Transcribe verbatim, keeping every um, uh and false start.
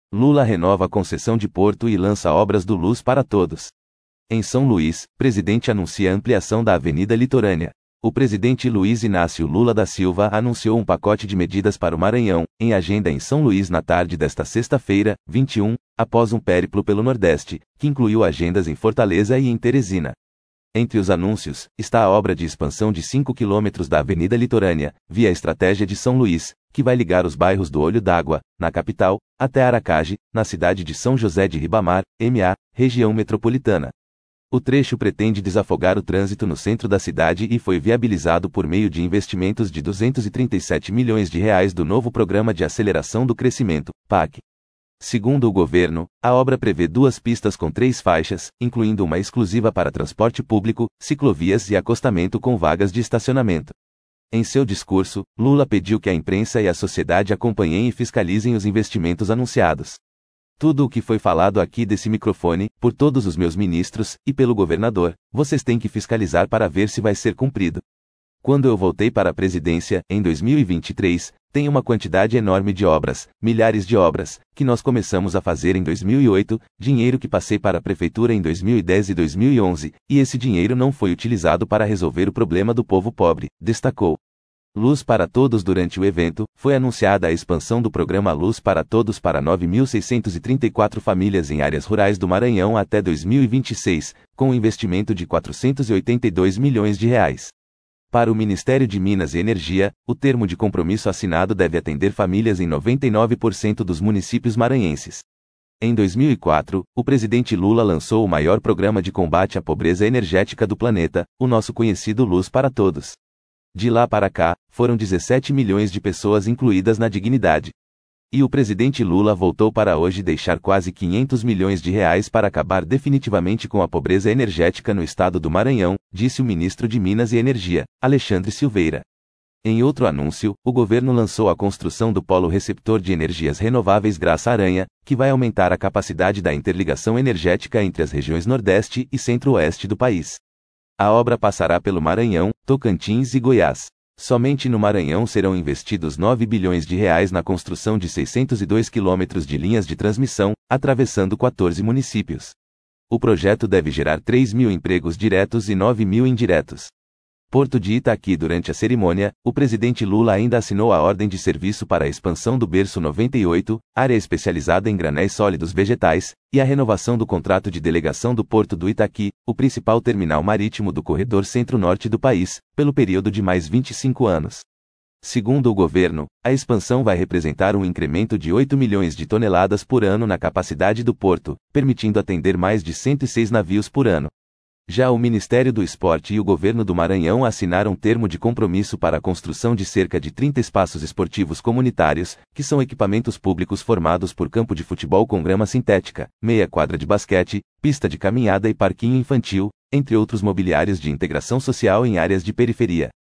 Lula renova a concessão de Porto e lança obras do Luz para Todos. Em São Luís, presidente anuncia a ampliação da Avenida Litorânea. O presidente Luiz Inácio Lula da Silva anunciou um pacote de medidas para o Maranhão, em agenda em São Luís na tarde desta sexta-feira, vinte e um, após um périplo pelo Nordeste, que incluiu agendas em Fortaleza e em Teresina. Entre os anúncios, está a obra de expansão de cinco quilômetros da Avenida Litorânea, via Estratégia de São Luís, que vai ligar os bairros do Olho d'Água, na capital, até Aracaju, na cidade de São José de Ribamar, M A, região metropolitana. O trecho pretende desafogar o trânsito no centro da cidade e foi viabilizado por meio de investimentos de duzentos e trinta e sete milhões de reais do novo Programa de Aceleração do Crescimento, P A C. Segundo o governo, a obra prevê duas pistas com três faixas, incluindo uma exclusiva para transporte público, ciclovias e acostamento com vagas de estacionamento. Em seu discurso, Lula pediu que a imprensa e a sociedade acompanhem e fiscalizem os investimentos anunciados. Tudo o que foi falado aqui desse microfone, por todos os meus ministros, e pelo governador, vocês têm que fiscalizar para ver se vai ser cumprido. Quando eu voltei para a presidência, em dois mil e vinte e três, tem uma quantidade enorme de obras, milhares de obras, que nós começamos a fazer em dois mil e oito, dinheiro que passei para a prefeitura em dois mil e dez e dois mil e onze, e esse dinheiro não foi utilizado para resolver o problema do povo pobre, destacou. Luz para Todos. Durante o evento, foi anunciada a expansão do programa Luz para Todos para nove mil seiscentas e trinta e quatro famílias em áreas rurais do Maranhão até dois mil e vinte e seis, com um investimento de quatrocentos e oitenta e dois milhões de reais. Para o Ministério de Minas e Energia, o termo de compromisso assinado deve atender famílias em noventa e nove por cento dos municípios maranhenses. Em dois mil e quatro, o presidente Lula lançou o maior programa de combate à pobreza energética do planeta, o nosso conhecido Luz para Todos. De lá para cá, foram dezessete milhões de pessoas incluídas na dignidade. E o presidente Lula voltou para hoje deixar quase quinhentos milhões de reais para acabar definitivamente com a pobreza energética no estado do Maranhão, disse o ministro de Minas e Energia, Alexandre Silveira. Em outro anúncio, o governo lançou a construção do Polo Receptor de Energias Renováveis Graça Aranha, que vai aumentar a capacidade da interligação energética entre as regiões Nordeste e Centro-Oeste do país. A obra passará pelo Maranhão, Tocantins e Goiás. Somente no Maranhão serão investidos nove bilhões de reais na construção de seiscentos e dois quilômetros de linhas de transmissão, atravessando quatorze municípios. O projeto deve gerar três mil empregos diretos e nove mil indiretos. Porto de Itaqui. Durante a cerimônia, o presidente Lula ainda assinou a ordem de serviço para a expansão do Berço noventa e oito, área especializada em granéis sólidos vegetais, e a renovação do contrato de delegação do Porto do Itaqui, o principal terminal marítimo do corredor centro-norte do país, pelo período de mais vinte e cinco anos. Segundo o governo, a expansão vai representar um incremento de oito milhões de toneladas por ano na capacidade do porto, permitindo atender mais de cento e seis navios por ano. Já o Ministério do Esporte e o governo do Maranhão assinaram termo de compromisso para a construção de cerca de trinta espaços esportivos comunitários, que são equipamentos públicos formados por campo de futebol com grama sintética, meia quadra de basquete, pista de caminhada e parquinho infantil, entre outros mobiliários de integração social em áreas de periferia.